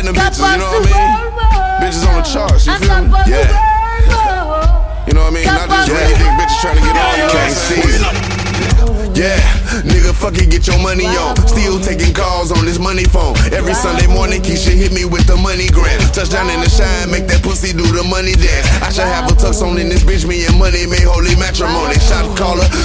platinum bitches, you know what I mean? Bitches on the charts, you feel me? Yeah. You know what I mean? Not just lady dick bitches trying to get on, you can't see it. Yeah, nigga, fuck it, get your money on. Still taking calls on this money phone. Every Sunday morning, Keisha hit me with the money grant. Touchdown in the shine, make that pussy do the money dance. I should have a tux on in this bitch, me and money made holy matrimony. Shot caller.